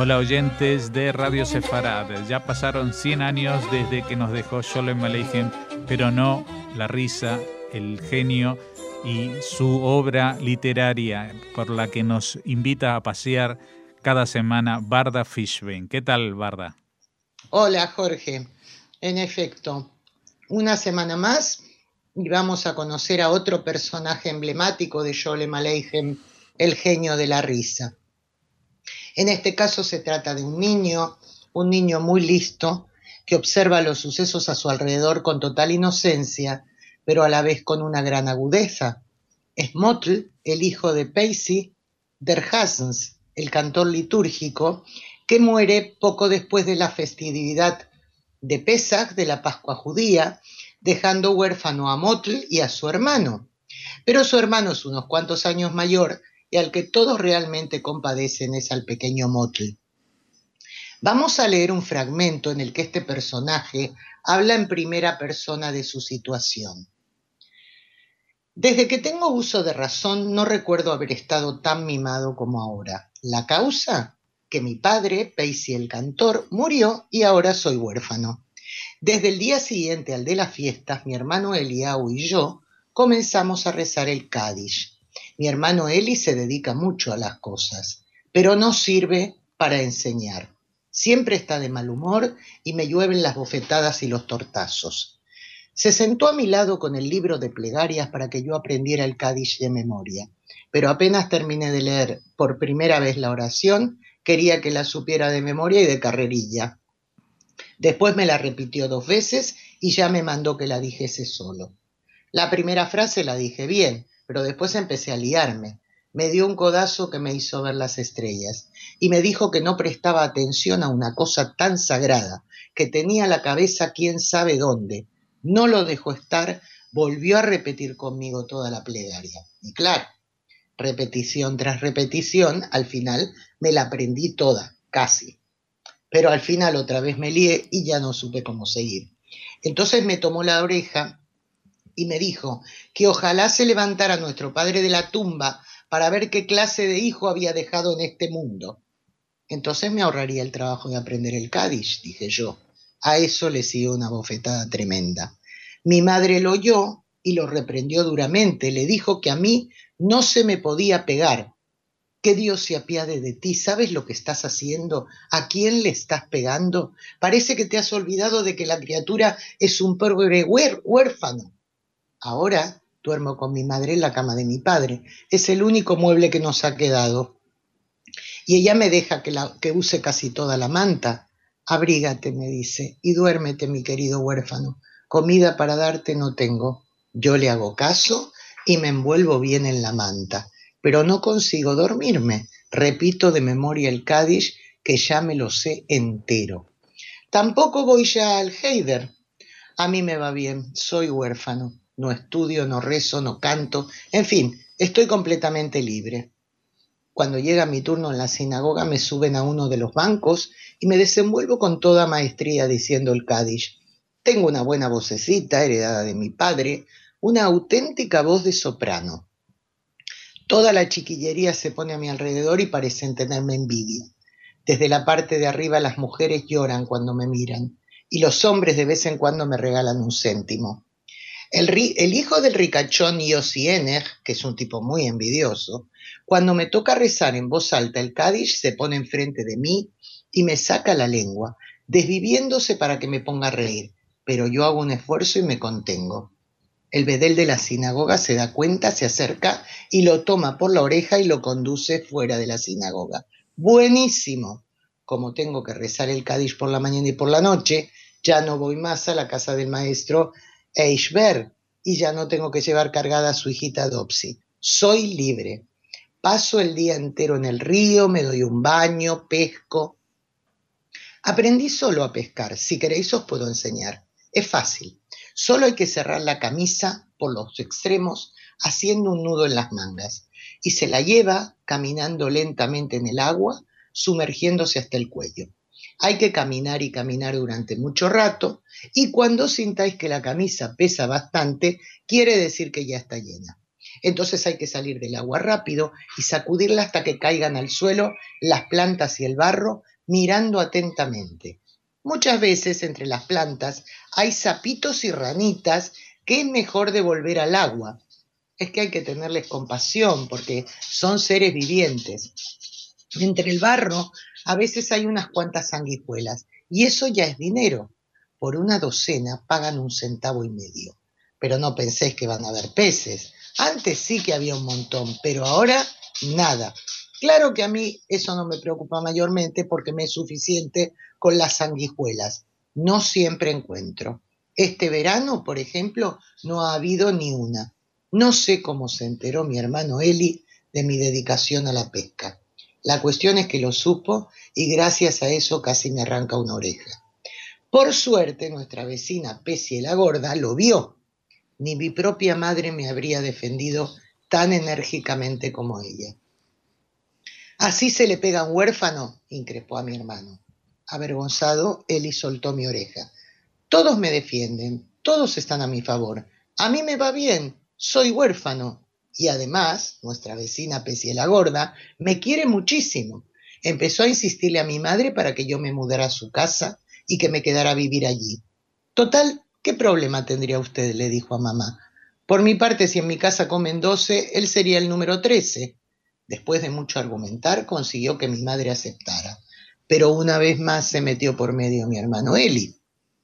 Hola oyentes de Radio Sefarad. Ya pasaron 100 años desde que nos dejó Sholem Aleichem, pero no la risa, el genio y su obra literaria por la que nos invita a pasear cada semana Barda Fishbein. ¿Qué tal, Barda? Hola, Jorge. En efecto, una semana más y vamos a conocer a otro personaje emblemático de Sholem Aleichem, el genio de la risa. En este caso se trata de un niño muy listo, que observa los sucesos a su alrededor con total inocencia, pero a la vez con una gran agudeza. Es Motl, el hijo de Paisy der Hassens, el cantor litúrgico, que muere poco después de la festividad de Pesach, de la Pascua judía, dejando huérfano a Motl y a su hermano. Pero su hermano es unos cuantos años mayor y al que todos realmente compadecen es al pequeño Motl. Vamos a leer un fragmento en el que este personaje habla en primera persona de su situación. Desde que tengo uso de razón no recuerdo haber estado tan mimado como ahora. ¿La causa? Que mi padre, Paisy el cantor, murió y ahora soy huérfano. Desde el día siguiente al de las fiestas, mi hermano Eliau y yo comenzamos a rezar el Kadish. Mi hermano Eli se dedica mucho a las cosas, pero no sirve para enseñar. Siempre está de mal humor y me llueven las bofetadas y los tortazos. Se sentó a mi lado con el libro de plegarias para que yo aprendiera el Kadish de memoria, pero apenas terminé de leer por primera vez la oración, quería que la supiera de memoria y de carrerilla. Después me la repitió 2 veces y ya me mandó que la dijese solo. La primera frase la dije bien, pero después empecé a liarme. Me dio un codazo que me hizo ver las estrellas y me dijo que no prestaba atención a una cosa tan sagrada, que tenía la cabeza quién sabe dónde. No lo dejó estar, volvió a repetir conmigo toda la plegaria. Y claro, repetición tras repetición, al final me la aprendí toda, casi. Pero al final otra vez me lié y ya no supe cómo seguir. Entonces me tomó la oreja y me dijo que ojalá se levantara nuestro padre de la tumba para ver qué clase de hijo había dejado en este mundo. Entonces me ahorraría el trabajo de aprender el Kadish, dije yo. A eso le siguió una bofetada tremenda. Mi madre lo oyó y lo reprendió duramente. Le dijo que a mí no se me podía pegar. Que Dios se apiade de ti. ¿Sabes lo que estás haciendo? ¿A quién le estás pegando? Parece que te has olvidado de que la criatura es un pobre huérfano. Ahora duermo con mi madre en la cama de mi padre. Es el único mueble que nos ha quedado. Y ella me deja que use casi toda la manta. Abrígate, me dice, y duérmete, mi querido huérfano. Comida para darte no tengo. Yo le hago caso y me envuelvo bien en la manta, pero no consigo dormirme. Repito de memoria el Kadish, que ya me lo sé entero. Tampoco voy ya al Heider. A mí me va bien, soy huérfano. No estudio, no rezo, no canto. En fin, estoy completamente libre. Cuando llega mi turno en la sinagoga me suben a uno de los bancos y me desenvuelvo con toda maestría diciendo el Kadish. Tengo una buena vocecita heredada de mi padre, una auténtica voz de soprano. Toda la chiquillería se pone a mi alrededor y parecen tenerme envidia. Desde la parte de arriba las mujeres lloran cuando me miran y los hombres de vez en cuando me regalan un céntimo. El hijo del ricachón Yossi Ener, que es un tipo muy envidioso, cuando me toca rezar en voz alta el Kadish, se pone enfrente de mí y me saca la lengua, desviviéndose para que me ponga a reír, pero yo hago un esfuerzo y me contengo. El bedel de la sinagoga se da cuenta, se acerca y lo toma por la oreja y lo conduce fuera de la sinagoga. ¡Buenísimo! Como tengo que rezar el Kadish por la mañana y por la noche, ya no voy más a la casa del maestro Eishber y ya no tengo que llevar cargada a su hijita Dopsy. Soy libre. Paso el día entero en el río, me doy un baño, pesco. Aprendí solo a pescar. Si queréis os puedo enseñar. Es fácil. Solo hay que cerrar la camisa por los extremos haciendo un nudo en las mangas y se la lleva caminando lentamente en el agua, sumergiéndose hasta el cuello. Hay que caminar y caminar durante mucho rato y cuando sintáis que la camisa pesa bastante, quiere decir que ya está llena. Entonces hay que salir del agua rápido y sacudirla hasta que caigan al suelo las plantas y el barro mirando atentamente. Muchas veces entre las plantas hay sapitos y ranitas que es mejor devolver al agua. Es que hay que tenerles compasión porque son seres vivientes. Entre el barro a veces hay unas cuantas sanguijuelas y eso ya es dinero. Por una docena pagan 1,5 centavos. Pero no penséis que van a haber peces. Antes sí que había un montón, pero ahora nada. Claro que a mí eso no me preocupa mayormente porque me es suficiente con las sanguijuelas. No siempre encuentro. Este verano, por ejemplo, no ha habido ni una. No sé cómo se enteró mi hermano Eli de mi dedicación a la pesca. La cuestión es que lo supo y gracias a eso casi me arranca una oreja. Por suerte, nuestra vecina Pecie la Gorda lo vio. Ni mi propia madre me habría defendido tan enérgicamente como ella. ¿Así se le pega a un huérfano?, increpó a mi hermano. Avergonzado, Eli soltó mi oreja. Todos me defienden, todos están a mi favor. A mí me va bien, soy huérfano. Y además, nuestra vecina Pecie la Gorda me quiere muchísimo. Empezó a insistirle a mi madre para que yo me mudara a su casa y que me quedara a vivir allí. Total, ¿qué problema tendría usted?, le dijo a mamá. Por mi parte, si en mi casa comen 12, él sería el número 13. Después de mucho argumentar, consiguió que mi madre aceptara. Pero una vez más se metió por medio mi hermano Eli.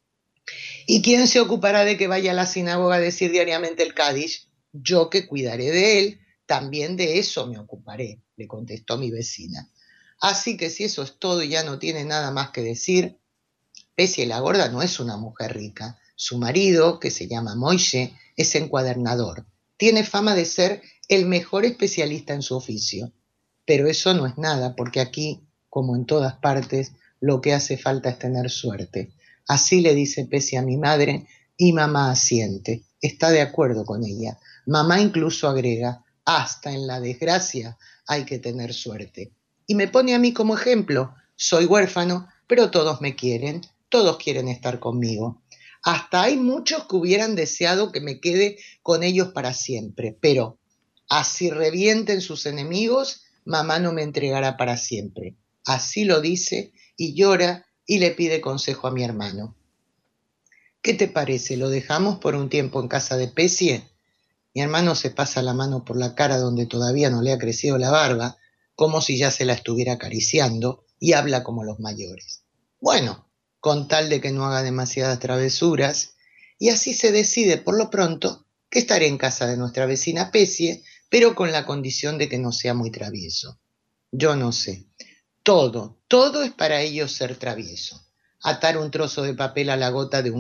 ¿Y quién se ocupará de que vaya a la sinagoga a decir diariamente el Kadish? Yo, que cuidaré de él, también de eso me ocuparé, le contestó mi vecina. Así que si eso es todo y ya no tiene nada más que decir, Pecie la Gorda no es una mujer rica. Su marido, que se llama Moishe, es encuadernador. Tiene fama de ser el mejor especialista en su oficio. Pero eso no es nada, porque aquí, como en todas partes, lo que hace falta es tener suerte. Así le dice Pecie a mi madre y mamá asiente. Está de acuerdo con ella. Mamá incluso agrega, hasta en la desgracia hay que tener suerte. Y me pone a mí como ejemplo. Soy huérfano, pero todos me quieren. Todos quieren estar conmigo. Hasta hay muchos que hubieran deseado que me quede con ellos para siempre, pero así revienten sus enemigos, mamá no me entregará para siempre. Así lo dice y llora y le pide consejo a mi hermano. ¿Qué te parece? ¿Lo dejamos por un tiempo en casa de Pecie? Mi hermano se pasa la mano por la cara donde todavía no le ha crecido la barba, como si ya se la estuviera acariciando, y habla como los mayores. Bueno, con tal de que no haga demasiadas travesuras, y así se decide por lo pronto que estaré en casa de nuestra vecina Pecie, pero con la condición de que no sea muy travieso. Yo no sé. Todo es para ellos ser travieso. Atar un trozo de papel a la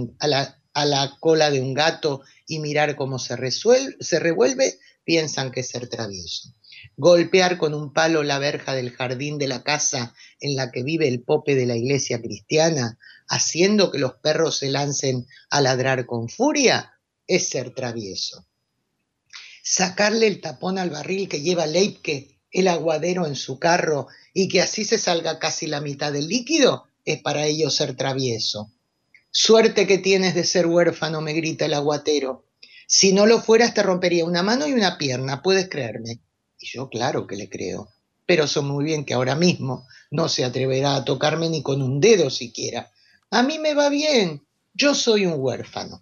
cola de un gato y mirar cómo se revuelve, piensan que es ser travieso. Golpear con un palo la verja del jardín de la casa en la que vive el pope de la iglesia cristiana, haciendo que los perros se lancen a ladrar con furia, es ser travieso. Sacarle el tapón al barril que lleva Leibke, el aguadero, en su carro, y que así se salga casi la mitad del líquido, es para ellos ser travieso. Suerte que tienes de ser huérfano, me grita el aguatero. Si no lo fueras te rompería una mano y una pierna, puedes creerme. Y yo claro que le creo, pero sé muy bien que ahora mismo no se atreverá a tocarme ni con un dedo siquiera. A mí me va bien, yo soy un huérfano.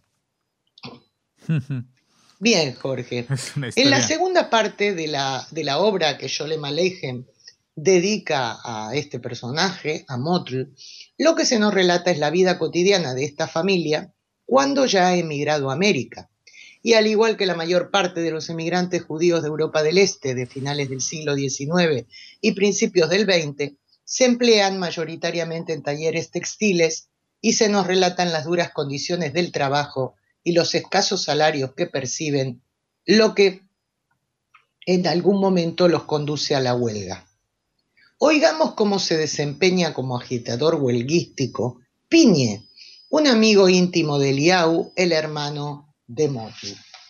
Bien, Jorge. En la segunda parte de la obra que Sholem Aleichem dedica a este personaje, a Motl, lo que se nos relata es la vida cotidiana de esta familia cuando ya ha emigrado a América. Y al igual que la mayor parte de los emigrantes judíos de Europa del Este de finales del siglo XIX y principios del XX, se emplean mayoritariamente en talleres textiles y se nos relatan las duras condiciones del trabajo y los escasos salarios que perciben, lo que en algún momento los conduce a la huelga. Oigamos cómo se desempeña como agitador huelguístico Piñe, un amigo íntimo de Eliau, el hermano de Motl.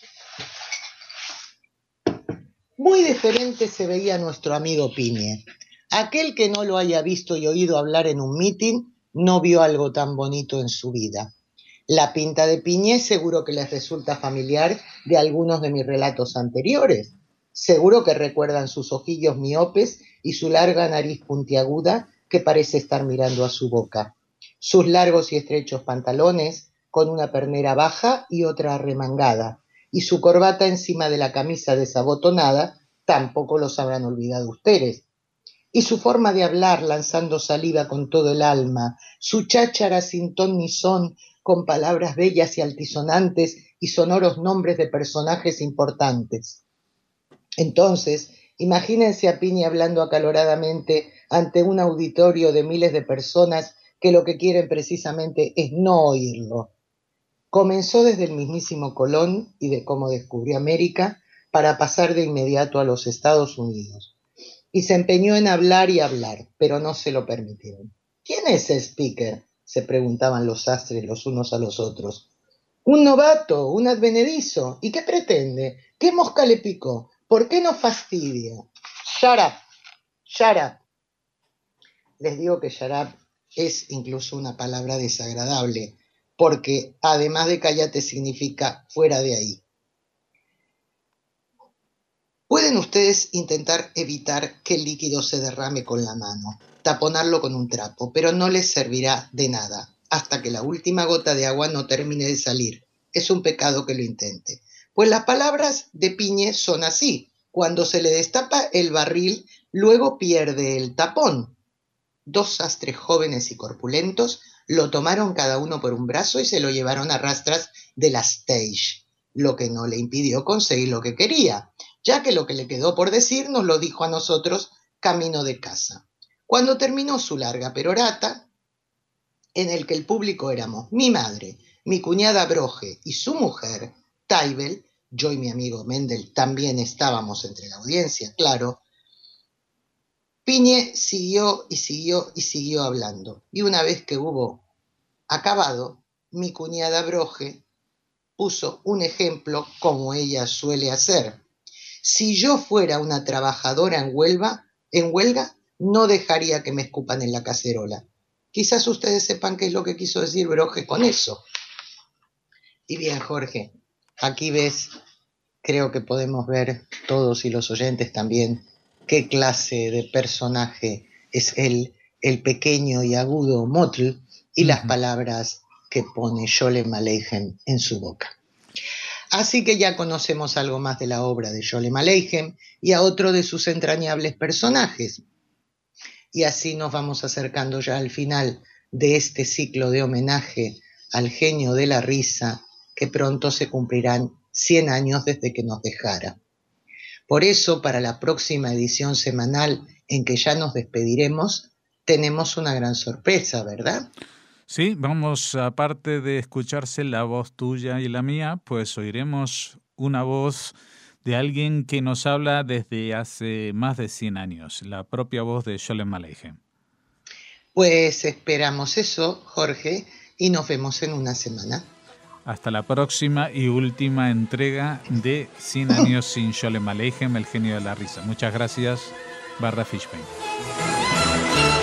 Muy diferente se veía nuestro amigo Piñe. Aquel que no lo haya visto y oído hablar en un mitin no vio algo tan bonito en su vida. La pinta de Piñe seguro que les resulta familiar de algunos de mis relatos anteriores. Seguro que recuerdan sus ojillos miopes y su larga nariz puntiaguda que parece estar mirando a su boca. Sus largos y estrechos pantalones, con una pernera baja y otra arremangada, y su corbata encima de la camisa desabotonada, tampoco los habrán olvidado ustedes. Y su forma de hablar lanzando saliva con todo el alma, su cháchara sin ton ni son, con palabras bellas y altisonantes y sonoros nombres de personajes importantes. Entonces, imagínense a Piña hablando acaloradamente ante un auditorio de miles de personas que lo que quieren precisamente es no oírlo. Comenzó desde el mismísimo Colón y de cómo descubrió América para pasar de inmediato a los Estados Unidos. Y se empeñó en hablar y hablar, pero no se lo permitieron. ¿Quién es ese speaker?, se preguntaban los sastres los unos a los otros. Un novato, un advenedizo. ¿Y qué pretende? ¿Qué mosca le picó? ¿Por qué nos fastidia? Shut up, shut up. Les digo que shut up es incluso una palabra desagradable, porque además de cállate significa fuera de ahí. Pueden ustedes intentar evitar que el líquido se derrame con la mano, taponarlo con un trapo, pero no les servirá de nada hasta que la última gota de agua no termine de salir. Es un pecado que lo intente. Pues las palabras de Piñe son así. Cuando se le destapa el barril, luego pierde el tapón. Dos sastres jóvenes y corpulentos lo tomaron cada uno por un brazo y se lo llevaron a rastras de la stage, lo que no le impidió conseguir lo que quería, ya que lo que le quedó por decir nos lo dijo a nosotros camino de casa. Cuando terminó su larga perorata, en el que el público éramos mi madre, mi cuñada Broge y su mujer, Taibel, yo y mi amigo Mendel también estábamos entre la audiencia, claro, Piñe siguió y siguió y siguió hablando. Y una vez que hubo acabado, mi cuñada Broge puso un ejemplo como ella suele hacer. Si yo fuera una trabajadora en huelga, no dejaría que me escupan en la cacerola. Quizás ustedes sepan qué es lo que quiso decir Broge con eso. Y bien, Jorge, aquí ves, creo que podemos ver todos y los oyentes también qué clase de personaje es el pequeño y agudo Mottl y las palabras que pone Sholem Aleichem en su boca. Así que ya conocemos algo más de la obra de Sholem Aleichem y a otro de sus entrañables personajes. Y así nos vamos acercando ya al final de este ciclo de homenaje al genio de la risa, que pronto se cumplirán 100 años desde que nos dejara. Por eso, para la próxima edición semanal en que ya nos despediremos, tenemos una gran sorpresa, ¿verdad? Sí, vamos, aparte de escucharse la voz tuya y la mía, pues oiremos una voz de alguien que nos habla desde hace más de 100 años, la propia voz de Sholem Aleichem. Pues esperamos eso, Jorge, y nos vemos en una semana. Hasta la próxima y última entrega de 100 años sin Sholem Aleichem, el genio de la risa. Muchas gracias, Barra Fishbein.